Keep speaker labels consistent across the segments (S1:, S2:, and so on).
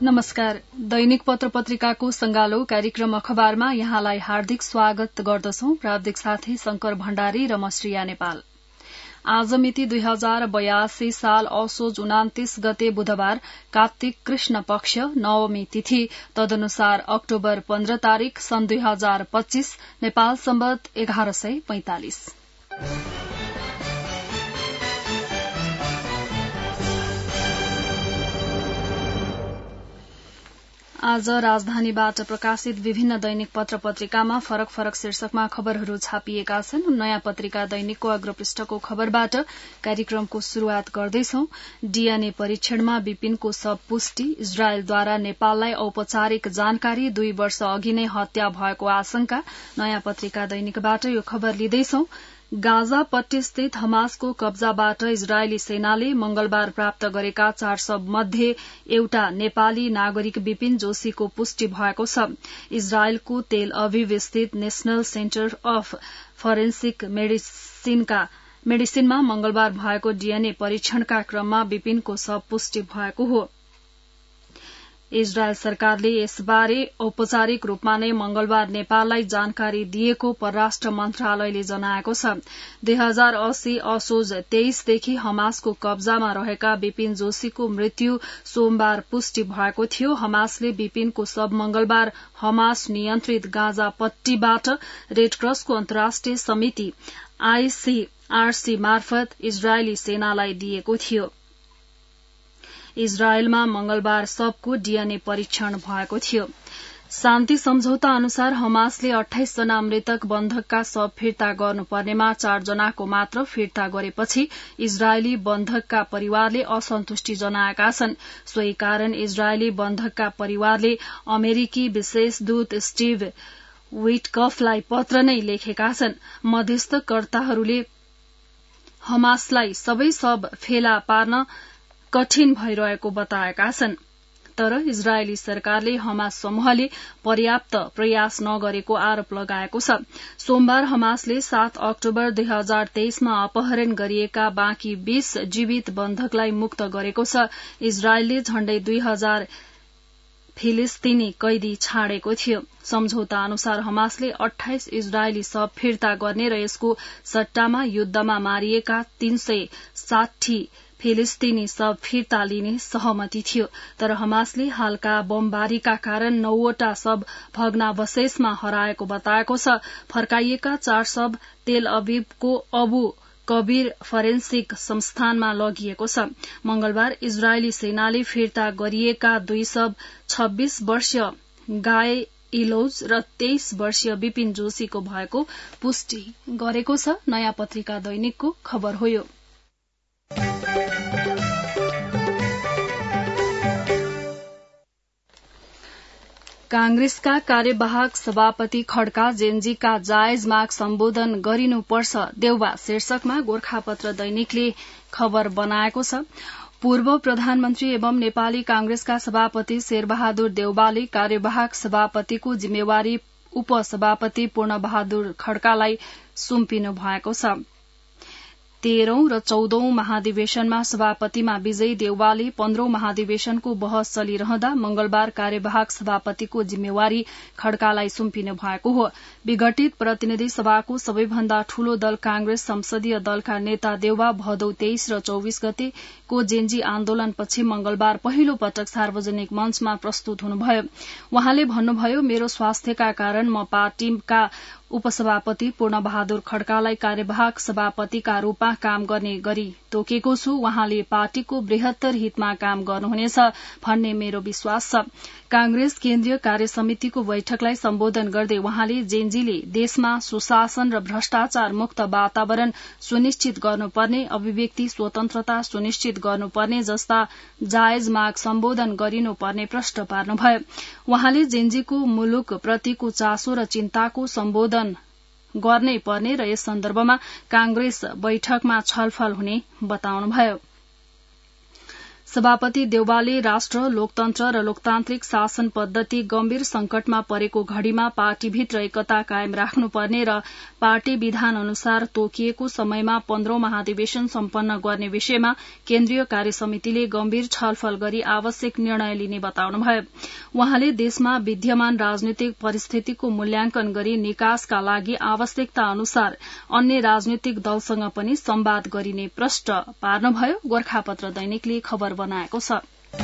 S1: नमस्कार। दैनिक पत्र पत्रिकाको संगालो कार्यक्रम अखबारमा यहाँलाई हार्दिक स्वागत गर्दछौं। प्राविधिक साथी शंकर भण्डारी र मश्रिया नेपाल। आज मिति 2082 साल असोज 29 गते बुधबार, कार्तिक कृष्ण पक्ष नवमी तिथि, तदनुसार अक्टोबर 15 तारिक सन् 2025 नेपाल सम्वत 1145। आज राजधानीबाट प्रकाशित विभिन्न दैनिक पत्र पत्रिकामा फरक फरक शीर्षकमा खबरहरू छापिएका छन्। नयाँ पत्रिका दैनिकको अग्रपृष्ठको खबरबाट कार्यक्रमको शुरूआत गर्दैछौं। डीएनए परीक्षणमा विपिनको शव पुष्टि, इजरायलद्वारा नेपाललाई औपचारिक जानकारी, 2 वर्ष अघि नै हत्या भएको आशंका। नयाँ पत्रिका दैनिकबाट यो खबर लिँदैछौं। गाजा पट्टीस्थित हमासको कब्जाबाट इजरायली सेनाले मंगलबार प्राप्त गरेका 4 शव मध्ये एउटा नेपाली नागरिक विपिन जोशीको पुष्टि भएको छ। इजरायलको तेल अभिव स्थित नेशनल सेन्टर अफ फरेन्सिक मेडिसिनमा मंगलबार भएको डीएनए परीक्षणका क्रममा विपिनको शव पुष्टि भएको हो। इजरायल सरकारले यसबारे औपचारिक रूपमा नै मंगलबार नेपाललाई जानकारी दिएको परराष्ट्र मन्त्रालयले जनाएको छ। 2080 असोज 23 देखि हमासको कब्जामा रहेका विपिन जोशीको मृत्यु सोमबार पुष्टि भएको थियो। हमासले विपिनको शव मंगलबार हमास नियन्त्रित गाजा पट्टीबाट रेडक्रसको अन्तर्राष्ट्रिय समिति ICRC मार्फत इजरायली सेनालाई दिएको थियो। इजरायलमा मंगलबार शवको डीएनए परीक्षण भएको थियो। शान्ति सम्झौता अनुसार हमासले 28 जना मृतक बन्धकका शव फिर्ता गर्नुपर्नेमा 4 जनाको मात्र फिर्ता गरेपछि इजरायली बन्धकका परिवारले असन्तुष्टि जनाएका छन्। सोही कारण इजरायली बन्धकका परिवारले अमेरिकी विशेष दूत स्टिभ विटकफलाई पत्र नै लेखेका छन्। मध्यस्थकर्ताहरूले हमासलाई सबै शव फेला पार्न कठिन भइरहेको बताएका छन्। तर इजरायली सरकारले हमास समूहले पर्याप्त प्रयास नगरेको आरोप लगाएको छ। सोमबार हमासले 7 अक्टोबर 2023 मा अपहरण गरिएका बाँकी 20 जीवित बन्धकलाई मुक्त गरेको छ। इजरायलले झण्डै 2000 फिलिस्तीनी कैदी छाडेको थियो। सम्झौता अनुसार हमासले 28 इजरायली शव फिर्ता गर्ने र यसको सट्टामा युद्धमा मारिएका 360 फिलिस्तीनी शव फिर्ता लिने सहमति थियो। तर हमासले हालका बमबारीका कारण 9 वटा शव भग्नावशेषमा हराएको बताएको छ। फर्काइएका 4 शव तेल अभिवको अबु कबीर फरेन्सिक संस्थानमा लगिएको छ। मंगलबार इजरायली सेनाले फिर्ता गरिएका 2 शव 26 वर्षीय गाय इलोज र 23 वर्षीय विपिन जोशीको भएको पुष्टि गरेको छ। नयाँ पत्रिका दैनिकको खबर हो यो। कांग्रेसका कार्यवाहक सभापति खड्का जेनजीका जायज माग सम्बोधन गरिनुपर्छ देउवा शीर्षकमा गोरखापत्र दैनिकले खबर बनाएको छ। पूर्व प्रधानमन्त्री एवं नेपाली कांग्रेसका सभापति शेरबहादुर देउवाले कार्यवाहक सभापतिको जिम्मेवारी उपसभापति पूर्णबहादुर खड्कालाई सुम्पिनु भएको छ। 13औं र 14औं महाधिवेशनमा सभापतिमा विजयी देउवाले 15औं महाधिवेशनको बहस चलिरहँदा मंगलबार कार्यवाहक सभापतिको जिम्मेवारी खड्कालाई सुम्पिनु भएको हो। विघटित प्रतिनिधि सभाको सबैभन्दा ठूलो दल कांग्रेस संसदीय दलका नेता देउवा भदौ 23 र 24 गतेको जेन्जी आन्दोलनपछि मंगलबार पहिलो पटक सार्वजनिक मञ्चमा प्रस्तुत हुनुभयो। उहाँले भन्नुभयो, मेरो स्वास्थ्यका कारण म पार्टीका उपसभापति पूर्णबहादुर खड्कालाई कार्यवाहक सभापतिका रूपमा काम गर्ने गरी तोकेको छु। उहाँले पार्टीको बृहत्तर हितमा काम गर्नुहुनेछ भन्ने मेरो विश्वास छ। कांग्रेस केन्द्रीय कार्यसमितिको बैठकलाई सम्बोधन गर्दै उहाँले जेनजीले देशमा सुशासन र भ्रष्टाचार मुक्त वातावरण सुनिश्चित गर्नुपर्ने, अभिव्यक्ति स्वतन्त्रता सुनिश्चित गर्नुपर्ने जस्ता जायज माग सम्बोधन गरिनुपर्ने प्रश्न पार्नुभयो। उहाँले जेनजीको मुलुक प्रतिको चासो र चिन्ताको सम्बोधन गर्नै पर्ने र यस सन्दर्भमा कांग्रेस बैठकमा छलफल हुने बताउनुभयो। सभापति देउवाले राष्ट्र, लोकतन्त्र र लोकतान्त्रिक शासन पद्धति गम्भीर संकटमा परेको घड़ीमा पार्टीभित्र एकता कायम राख्नुपर्ने र पार्टी विधान अनुसार तोकिएको समयमा 15औं महाधिवेशन सम्पन्न गर्ने विषयमा केन्द्रीय कार्य समितिले गम्भीर छलफल गरी आवश्यक निर्णय लिने बताउनुभयो। उहाँले देशमा विद्यमान राजनीतिक परिस्थितिको मूल्याङ्कन गरी निकासका लागि आवश्यकता अनुसार अन्य राजनीतिक दलसँग पनि संवाद गरिने प्रष्ट पार्नुभयो। गोरखापत्र दैनिकले खबर बनाएको छ।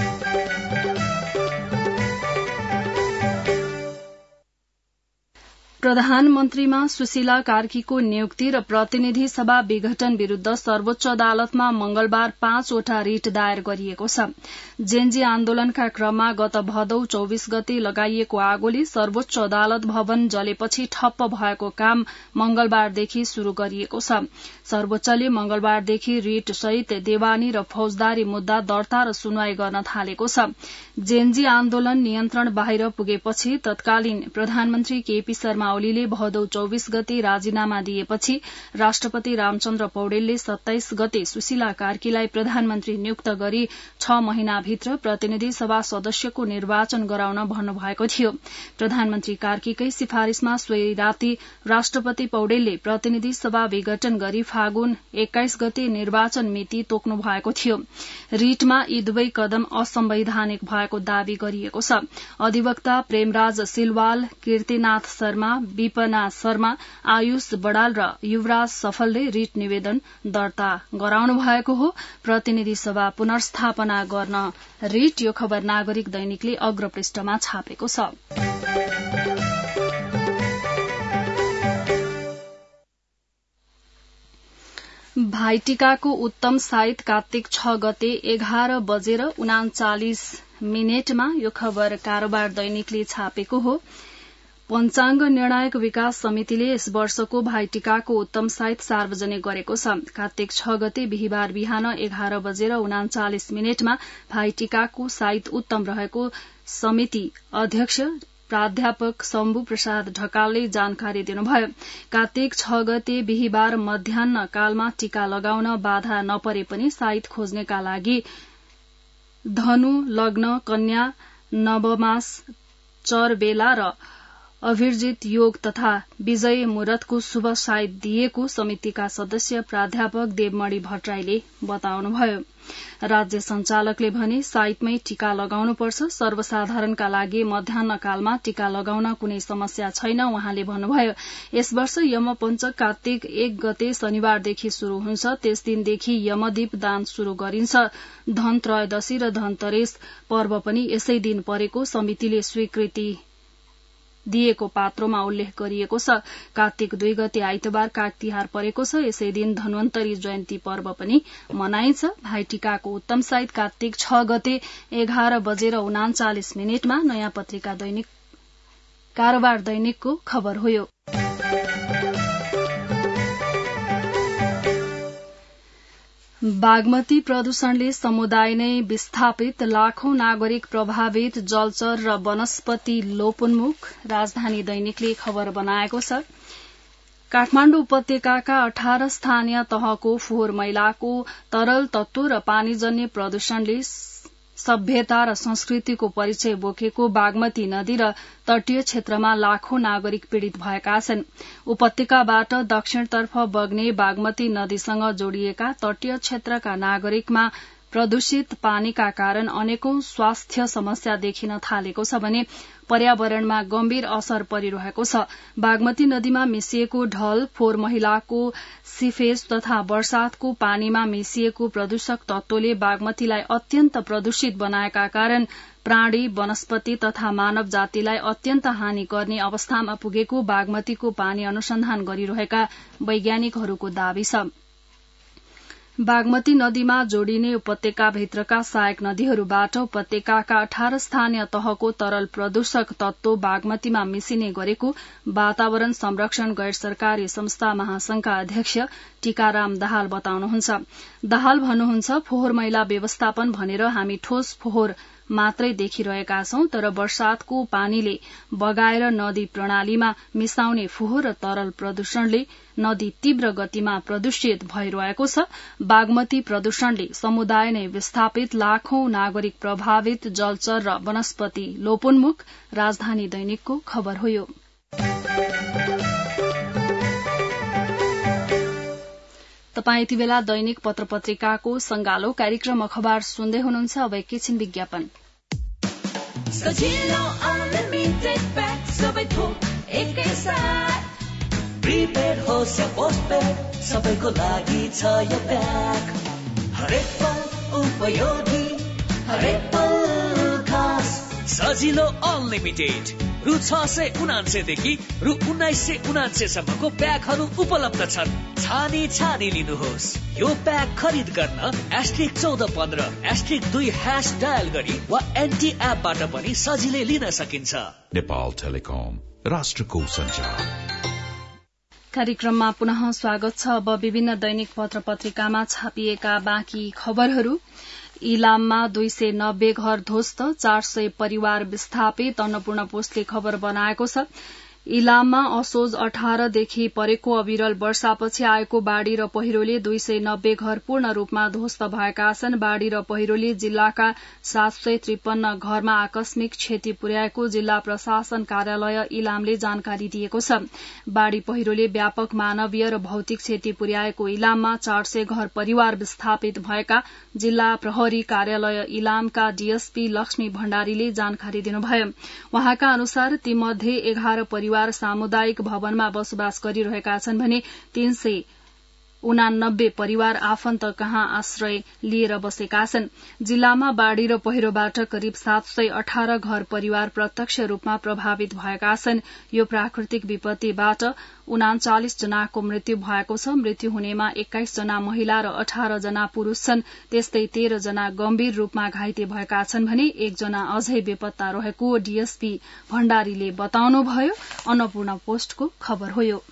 S1: प्रधानमन्त्रीमा सुशीला कार्कीको नियुक्ति र प्रतिनिधि सभा विघटन विरूद्ध सर्वोच्च अदालतमा मंगलबार 5 वटा रिट दायर गरिएको छ। जेन्जी आन्दोलनका क्रममा गत भदौ 24 गते लगाइएको आगोले सर्वोच्च अदालत भवन जलेपछि ठप्प भएको काम मंगलबारदेखि शुरू गरिएको छ। सर्वोच्चले मंगलबारदेखि रिट सहित देवानी र फौजदारी मुद्दा दर्ता र सुनवाई गर्न थालेको छ। जेन्जी आन्दोलन नियन्त्रण बाहिर पुगेपछि तत्कालीन प्रधानमन्त्री केपी शर्मा ओलीले भदौ 24 गते राजीनामा दिएपछि राष्ट्रपति रामचन्द्र पौडेलले 27 गते सुशीला कार्कीलाई प्रधानमन्त्री नियुक्त गरी 6 महिनाभित्र प्रतिनिधि सभा सदस्यको निर्वाचन गराउन भन्नुभएको थियो। प्रधानमन्त्री कार्कीकै सिफारिशमा सोही राति राष्ट्रपति पौडेलले प्रतिनिधि सभा विघटन गरी फागुन 21 गते निर्वाचन मिति तोक्नु भएको थियो। रिटमा यी दुवै कदम असंवैधानिक भएको दावी गरिएको छ। अधिवक्ता प्रेमराज सिलवाल, कीर्तिनाथ शर्मा, विपना शर्मा, आयुष बडाल र युवराज सफलले रिट निवेदन दर्ता गराउनु भएको हो। प्रतिनिधि सभा पुनर्स्थापना गर्न रिट। यो खबर नागरिक दैनिकले अग्रपृष्ठमा छापेको छ। भाइटिकाको उत्तम साइत कार्तिक 6 गते 11:39 यो खबर कारोबार दैनिकले छापेको हो। पञ्चाङ्ग निर्णायक विकास समितिले यस वर्षको भाइटिकाको उत्तम साइत सार्वजनिक गरेको छ। कार्तिक 6 गते बिहिबार बिहान 11:39 भाइटिकाको साइत उत्तम रहेको समिति अध्यक्ष प्राध्यापक शम्भु प्रसाद ढकालले जानकारी दिनुभयो। कार्तिक 6 गते बिहिबार मध्याह्न कालमा टीका लगाउन बाधा नपरे पनि साइत खोज्नेका लागि धनु, लग्न, कन्या, नवमास, चर बेला र अभिर्जित योग तथा विजय मुहूर्तको शुभ साइत दिएको समितिका सदस्य प्राध्यापक देवमणि भट्टराईले बताउनुभयो। राज्य संचालकले भने साइतमै टीका लगाउनुपर्छ। सर्वसाधारणका लागि मध्याह्न कालमा टीका लगाउन कुनै समस्या छैन। उहाँले भन्नुभयो, यस वर्ष यमपञ्चक कार्तिक 1 गते शनिबारदेखि शुरू हुन्छ। त्यस दिनदेखि यमदीप दान शुरू गरिन्छ। धन त्रयोदशी र धनतेरस पर्व पनि यसै दिन परेको समितिले स्वीकृति दिएको पात्रोमा उल्लेख गरिएको छ। कार्तिक 2 गते आइतबार काग तिहार परेको छ। यसै दिन धन्वन्तरी जयन्ती पर्व पनि मनाइन्छ। भाइटिकाको उत्तम साइत कार्तिक 6 गते 11:39 नयाँ पत्रिका दैनिक कारोबार दैनिकको खबर हो। यो बागमती प्रदूषणले समुदाय नै विस्थापित, लाखौं नागरिक प्रभावित, जलचर र वनस्पति लोपोन्मुख। राजधानी दैनिकले खबर बनाएको छ। काठमाडौँ उपत्यकाका 18 स्थानीय तहको फोहोर मैलाको तरल तत्व र पानीजन्य प्रदूषणले सभ्यता र संस्कृतिको परिचय बोकेको बागमती नदी र तटीय क्षेत्रमा लाखौं नागरिक पीड़ित भएका छन्। उपत्यकाबाट दक्षिणतर्फ बग्ने बागमती नदीसँग जोडिएका तटीय क्षेत्रका नागरिकमा प्रदूषित पानीका कारण अनेकौं स्वास्थ्य समस्या देखिन थालेको छ भने पर्यावरणमा गम्भीर असर परिरहेको छ। बागमती नदीमा मिसिएको ढल, फोहोर मैलाको सिफेज तथा वर्षातको पानीमा मिसिएको प्रदूषक तत्वले बागमतीलाई अत्यन्त प्रदूषित बनाएका कारण प्राणी, वनस्पति तथा मानव जातिलाई अत्यन्त हानि गर्ने अवस्थामा पुगेको बागमतीको पानी अनुसन्धान गरिरहेका वैज्ञानिकहरूको दावी छ। बागमती नदीमा जोडिने उपत्यकाभित्रका सहायक नदीहरूबाट उपत्यकाका 18 स्थानीय तहको तरल प्रदूषक तत्व बागमतीमा मिसिने गरेको वातावरण संरक्षण गैर सरकारी संस्था महासंघका अध्यक्ष टीकाराम दाहाल बताउनुहुन्छ। दाहाल भन्नुहुन्छ, फोहोर मैला व्यवस्थापन भनेर हामी ठोस फोहोर मात्रै देखिरहेका छौं, तर वर्षातको पानीले बगाएर नदी प्रणालीमा मिसाउने फोहोर र तरल प्रदूषणले नदी तीव्र गतिमा प्रदूषित भइरहेको छ। बागमती प्रदूषणले समुदाय नै विस्थापित, लाखौं नागरिक प्रभावित, जलचर र वनस्पति लोपोन्मुख। राजधानी दैनिकको खबर हो यो। तपाई यति बेला दैनिक पत्र पत्रिकाको संगालो कार्यक्रम अखबार सुन्दै हुनुहुन्छ। अब एकैछिन विज्ञापन।
S2: सजिलो अनलिमिटेड प्याक सबै थोक एकैसाथ, प्रिपेड होस् या पोस्टपेड सबैको लागि छ यो प्याक। हरेक पल उपयोगी, हरेक पल खास। सजिलो अनलिमिटेड रु 699 देखि रु 1999 सम्मको प्याकहरू उपलब्ध छन्। छानी लिनुहोस्। यो प्याक खरिद गर्न *1415 *2# डायल गरी वा एन्टी एपबाट पनि सजिलै लिन सकिन्छ।
S3: नेपाल टेलिकम, राष्ट्रको सञ्चार।
S1: कार्यक्रममा पुनः स्वागत छ। अब विभिन्न दैनिक पत्र पत्रिकामा छापिएका बाँकी खबरहरू। इलाममा 290 घर ध्वस्त, 400 परिवार विस्थापित। अन्नपूर्ण पोस्टले खबर बनाएको छ। इलाममा असोज 18 देखि परेको अविरल वर्षापछि आएको बाढ़ी र पहिरोले 290 घर पूर्ण रूपमा ध्वस्त भएका छन्। बाढ़ी र पहिरोले जिल्लाका 753 घरमा आकस्मिक क्षति पुर्याएको जिल्ला प्रशासन कार्यालय इलामले जानकारी दिएको छ। बाढ़ी पहिरोले व्यापक मानवीय र भौतिक क्षति पुर्याएको इलाममा 400 घर परिवार विस्थापित भएका जिल्ला प्रहरी कार्यालय इलामका डीएसपी लक्ष्मी भण्डारीले जानकारी दिनुभयो। उहाँका अनुसार तीमध्ये 11 परिवार सामुदायिक भवनमा बसोबास गरिरहेका छन् भने 389 परिवार आफन्त कहाँ आश्रय लिएर बसेका छन्। जिल्लामा बाढ़ी र पहिरोबाट करिब 718 घर परिवार प्रत्यक्ष रूपमा प्रभावित भएका छन्। यो प्राकृतिक विपत्तिबाट 39 जनाको मृत्यु भएको छ। मृत्यु हुनेमा 21 जना महिला र 18 जना पुरूष छन्। त्यस्तै 13 जना गम्भीर रूपमा घाइते भएका छन् भने 1 जना अझै बेपत्ता रहेको डीएसपी भण्डारीले बताउनुभयो। अन्नपूर्ण पोस्टको खबर हो यो।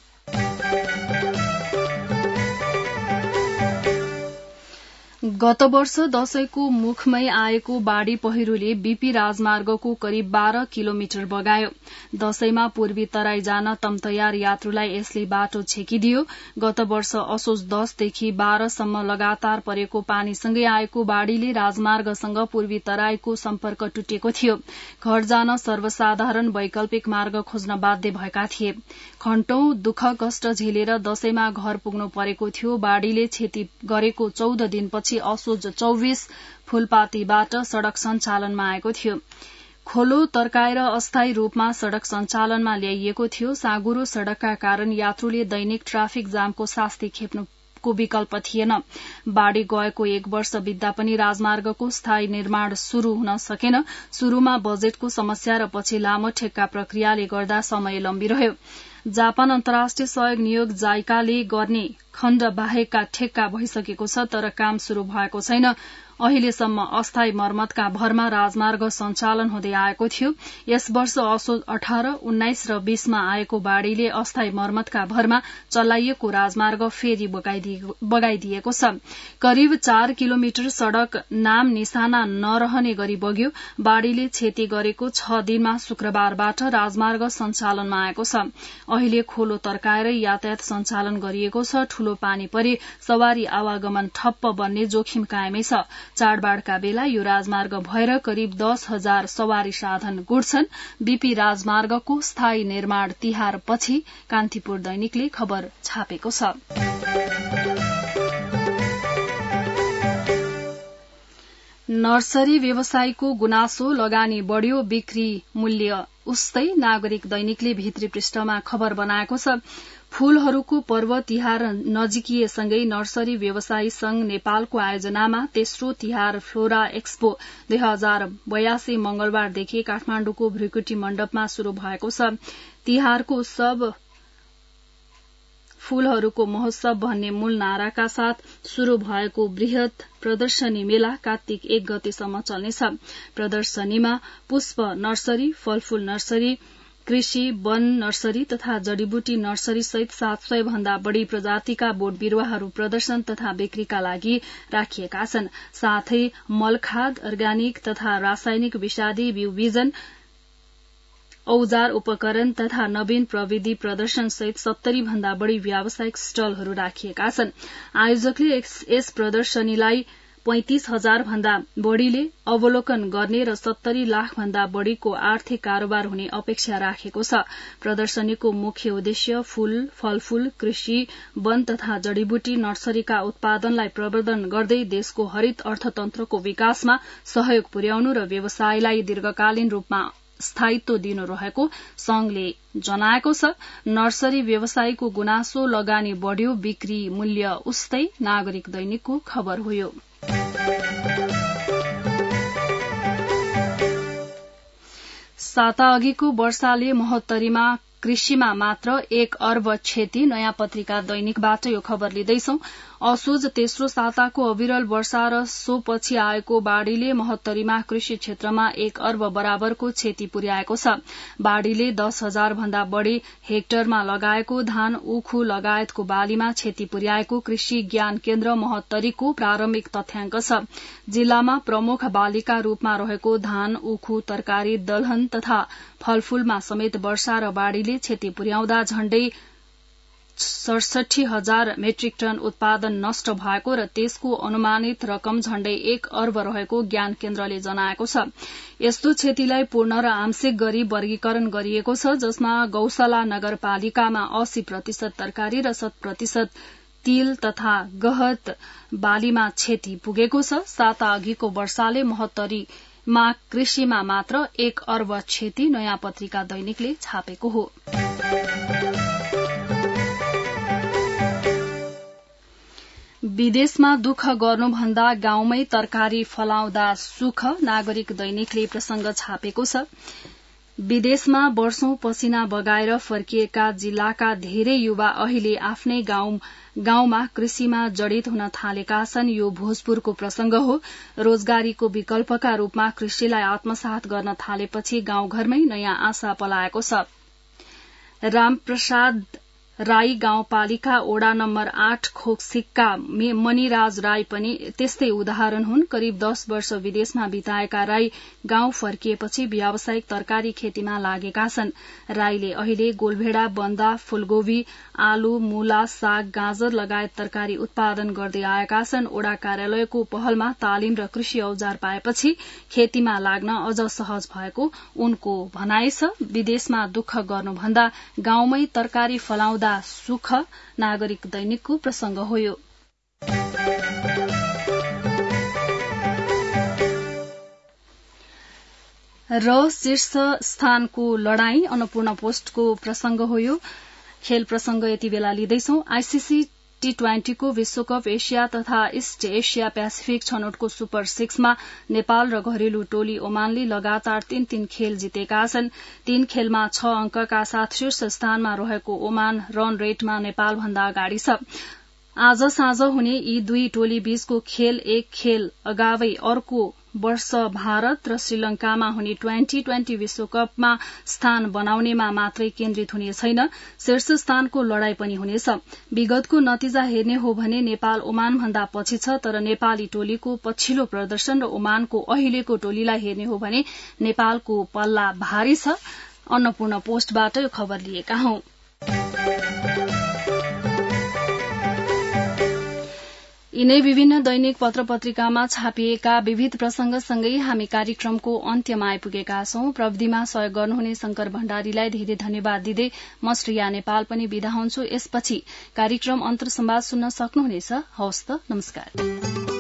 S1: गत वर्ष दशैंको मुखमै आएको बाढ़ी पहिरोले बीपी राजमार्गको करिब 12 किलोमिटर बगायो। दशैंमा पूर्वी तराई जान तमतयार यात्रुलाई यसले बाटो छेकिदियो। गत वर्ष असोज 10 देखि 12 सम्म लगातार परेको पानीसँगै आएको बाढ़ीले राजमार्गसँग पूर्वी तराईको सम्पर्क टुटेको थियो। घर जान सर्वसाधारण वैकल्पिक मार्ग खोज्न बाध्य भएका थिए। घण्टौं दुःख कष्ट झेलेर दशैंमा घर पुग्नु परेको थियो। बाढ़ीले क्षति गरेको 14 दिनपछि असोज 24 फूलपातीबाट सड़क सञ्चालनमा आएको थियो। खोलो तर्काएर अस्थायी रूपमा सड़क सञ्चालनमा ल्याइएको थियो। साँगुरो सड़कका कारण यात्रुले दैनिक ट्राफिक जामको शास्ति खेप्नुको विकल्प थिएन। बाढ़ी गएको 1 वर्ष बित्दा पनि राजमार्गको स्थायी निर्माण शुरू हुन सकेन। शुरूमा बजेटको समस्या र पछि लामो ठेक्का प्रक्रियाले गर्दा समय लम्बिरह्यो। जापान अन्तर्राष्ट्रिय सहयोग नियोग जाइकाले गर्ने खण्ड बाहेकका ठेक्का भइसकेको छ, तर काम शुरू भएको छैन। अहिलेसम्म अस्थायी मर्मतका भरमा राजमार्ग सञ्चालन हुँदै आएको थियो। यस वर्ष असोज 18, 19 र 20 मा आएको बाढ़ीले अस्थायी मर्मतका भरमा चलाइएको राजमार्ग फेरि बगाइदिएको छ। करिब 4 किलोमिटर सड़क नाम निशाना नरहने गरी बग्यो। बाढ़ीले क्षति गरेको 6 दिनमा शुक्रबारबाट राजमार्ग सञ्चालनमा आएको छ। अहिले खोलो तर्काएर यातायात सञ्चालन गरिएको छ। ठूलो पानी परे सवारी आवागमन ठप्प बन्ने जोखिम कायमै छ। चाडबाडका बेला यो राजमार्ग भएर करिब 10,000 सवारी साधन गुड्छन्। बीपी राजमार्गको स्थायी निर्माण तिहार पछि कान्तिपुर दैनिकले खबर छापेको छ। नर्सरी व्यवसायको गुनासो, लगानी बढ़्यो, बिक्री मूल्य उस्तै। नागरिक दैनिकले भित्री पृष्ठमा खबर बनाएको छ। फूलहरूको पर्व तिहार नजिकिएसँगै नर्सरी व्यवसायी संघ नेपालको आयोजनामा तेस्रो तिहार फ्लोरा एक्सपो 2082 मंगलबारदेखि काठमाण्डुको भृकुटी मण्डपमा शुरू भएको छ। तिहारको उत्सव फूलहरूको महोत्सव भन्ने मूल नाराका साथ शुरू भएको वृहत प्रदर्शनी मेला कार्तिक 1 गतेसम्म चल्नेछ। प्रदर्शनीमा पुष्प नर्सरी, फलफूल नर्सरी, कृषि, वन, नर्सरी तथा जडीबुटी नर्सरी सहित 700 भन्दा बढ़ी प्रजातिका बोट बिरूवाहरू प्रदर्शन तथा बिक्रीका लागि राखिएका छन्। साथै मलखाद, अर्ग्यानिक तथा रासायनिक विषादी बिउ बिजन, औजार उपकरण तथा नवीन प्रविधि प्रदर्शन सहित 70 भन्दा बढ़ी व्यावसायिक स्टलहरू राखिएका छन्। आयोजकले यस प्रदर्शनीलाई 35,000 भन्दा बढ़ीले अवलोकन गर्ने र 70 लाख भन्दा बढ़ीको आर्थिक कारोबार हुने अपेक्षा राखेको छ। प्रदर्शनीको मुख्य उद्देश्य फूल, फलफूल, कृषि, वन तथा जडीबुटी नर्सरीका उत्पादनलाई प्रवर्धन गर्दै देशको हरित अर्थतन्त्रको विकासमा सहयोग पुर्याउनु र व्यवसायलाई दीर्घकालीन रूपमा स्थायित्व दिनु रहेको संघले जनाएको छ। नर्सरी व्यवसायीको गुनासो, लगानी बढ़्यो, बिक्री मूल्य उस्तै। नागरिक दैनिकको खबर हो। साता अघिको वर्षाले महोत्तरीमा कृषिमा मात्र 1 अर्ब क्षति। नयाँ पत्रिका दैनिकबाट यो खबर लिँदैछौ। असोज तेस्रो साताको अविरल वर्षा र सोपछि आएको बाढ़ीले महोत्तरीमा कृषि क्षेत्रमा 1 अर्ब बराबरको क्षति पुर्याएको छ। बाढ़ीले 10,000 भन्दा बढ़ी हेक्टरमा लगाएको धान, उखु लगायतको बालीमा क्षति पुर्याएको कृषि ज्ञान केन्द्र महोत्तरीको प्रारम्भिक तथ्याङ्क छ। जिल्लामा प्रमुख बालीका रूपमा रहेको धान, उखु, तरकारी, दलहन तथा फलफूलमा समेत वर्षा र बाढ़ीले क्षति पुर्याउँदा झण्डै 67,000 मेट्रिक टन उत्पादन नष्ट भएको र त्यसको अनुमानित रकम झण्डै 1 अर्ब रहेको ज्ञान केन्द्रले जनाएको छ। यस्तो क्षतिलाई पूर्ण र आंशिक गरी वर्गीकरण गरिएको छ, जसमा गौशाला नगरपालिकामा 80% तरकारी र 100% तिल तथा गहत बालीमा क्षति पुगेको छ। साता अघिको वर्षाले महोत्तरीमा कृषिमा मात्र 1 अर्ब क्षति। नयाँ पत्रिका दैनिकले छापेको हो। विदेशमा दुःख गर्नुभन्दा गाउँमै तरकारी फलाउँदा सुख। नागरिक दैनिकले प्रसंग छापेको छ। विदेशमा वर्षौं पसिना बगाएर फर्किएका जिल्लाका धेरै युवा अहिले आफ्नै गाउँमा कृषिमा जडित हुन थालेका छन्। यो भोजपुरको प्रसंग हो। रोजगारीको विकल्पका रूपमा कृषिलाई आत्मसात गर्न थालेपछि गाउँघरमै नयाँ आशा पलाएको छ। रामप्रसाद राई गाउँपालिका ओडा नम्बर 8 खोकसिक्का मणिराज राई पनि त्यस्तै उदाहरण हुन्। करिब 10 वर्ष विदेशमा बिताएका राई गाउँ फर्किएपछि व्यावसायिक तरकारी खेतीमा लागेका छन्। राईले अहिले गोलभेडा, बन्दा, फूलगोभी, आलु, मूला, साग, गाजर लगायत तरकारी उत्पादन गर्दै आएका छन्। ओडा कार्यालयको पहलमा तालिम र कृषि औजार पाएपछि खेतीमा लाग्न अझ सहज भएको उनको भनाइ छ। विदेशमा दुःख गर्नुभन्दा गाउँमै तरकारी फलाउँदा सुख। नागरिक दैनिकको प्रसंग हो। र शीर्ष स्थानको लड़ाई अन्नपूर्ण पोस्टको प्रसंग हो। खेल प्रसंग यति बेला लिँदैछौ। आईसीसी T20 को विश्वकप एशिया तथा इस्ट एशिया पेसिफिक छनौटको सुपर 6 मा नेपाल र घरेलु टोली ओमानले लगातार 3-3 खेल जितेका छन्। 3 खेलमा 6 अंकका साथ शीर्ष स्थानमा रहेको ओमान रन रेटमा नेपाल भन्दा अगाडि छ। आज साँझ हुने यी दुई टोली बीचको खेल एक खेल अगावै अर्को वर्ष भारत र श्रीलंकामा हुने 2020 विश्वकपमा स्थान बनाउनेमा मात्रै केन्द्रित हुने छैन, शीर्ष स्थानको लड़ाई पनि हुनेछ। विगतको नतिजा हेर्ने हो भने नेपाल ओमान भन्दा पछि छ, तर नेपाली टोलीको पछिल्लो प्रदर्शन र ओमानको अहिलेको टोलीलाई हेर्ने हो भने नेपालको पल्ला भारी छ। अन्नपूर्ण पोस्टबाट यो खबर लिएका हौं। यिनै विभिन्न दैनिक पत्र पत्रिकामा छापिएका विविध प्रसंगसँगै हामी कार्यक्रमको अन्त्यमा आइपुगेका छौं। प्रविधिमा सहयोग गर्नुहुने शंकर भण्डारीलाई धेरै धन्यवाद दिँदै म श्रेया नेपाल पनि बिदा हुन्छु। यसपछि कार्यक्रम अन्तर संवाद सुन्न सक्नुहुनेछ। हवस् त, नमस्कार।